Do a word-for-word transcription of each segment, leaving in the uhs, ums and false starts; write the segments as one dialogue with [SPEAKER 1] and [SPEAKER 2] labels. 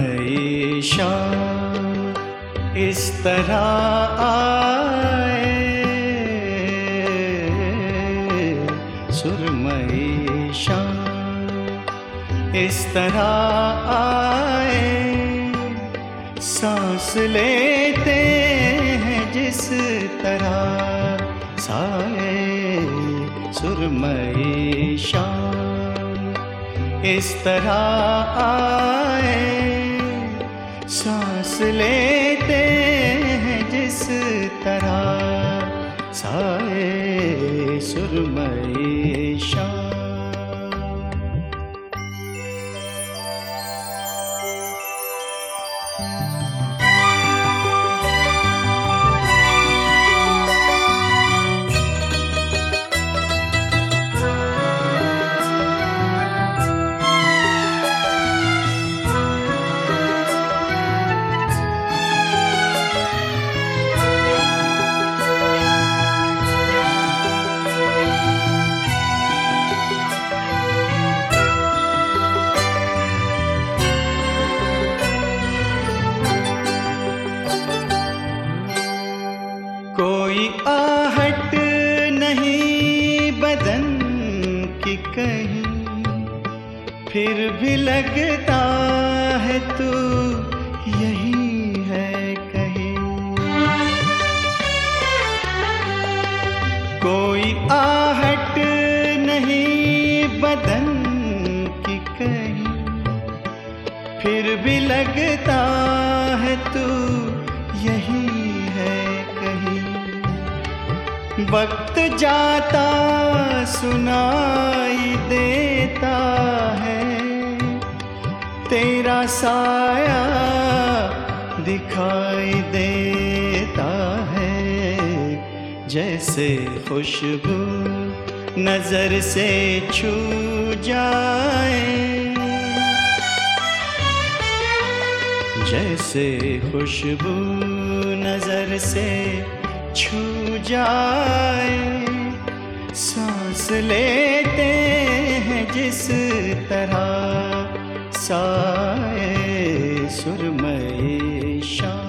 [SPEAKER 1] सुरमई शाम इस तरह आए, सुरमई शाम इस तरह आए, सांस लेते हैं जिस तरह साए, सुरमई शाम इस तरह आए, सांस लेते हैं जिस तरह साए, सुरमई शाम। कोई आहट नहीं बदन की कहीं, फिर भी लगता है तू यही है कहीं। कोई आहट नहीं बदन की कहीं, फिर भी लगता है तू यही है कहीं। वक्त जाता सुनाई देता है, तेरा साया दिखाई देता है, जैसे खुशबू नजर से छू जाए, जैसे खुशबू नजर से छू जाए, सांस लेते हैं जिस तरह साए, सुरमई शाम।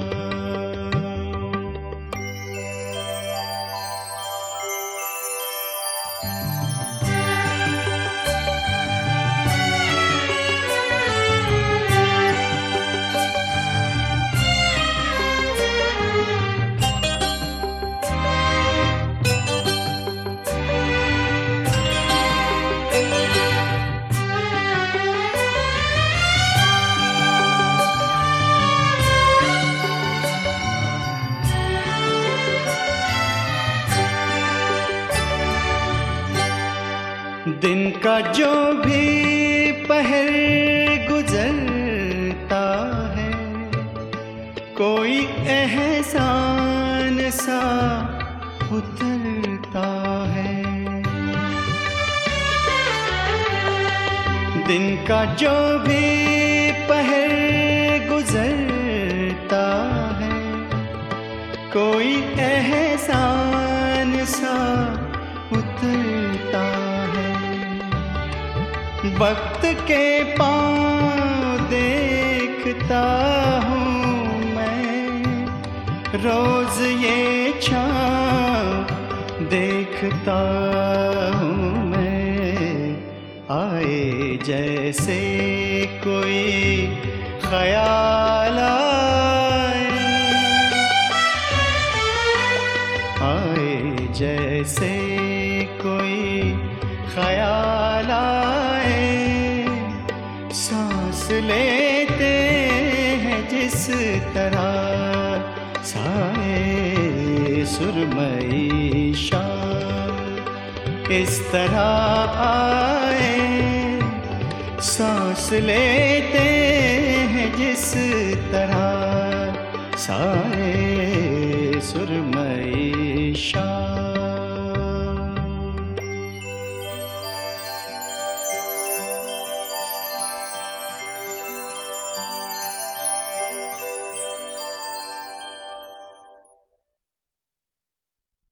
[SPEAKER 1] दिन का जो भी पहर गुजरता है, कोई एहसान सा उतरता है। दिन का जो भी पहर गुजरता है, कोई एहसान सा उतरता है। वक्त के पाँव देखता हूँ मैं, रोज ये छाँव देखता हूँ मैं, आए जैसे कोई ख्याल आए, आए जैसे कोई ख्याल आए, सांस लेते हैं जिस तरह साए, सुरमई शाम इस तरह आए, सांस लेते हैं जिस तरह साए,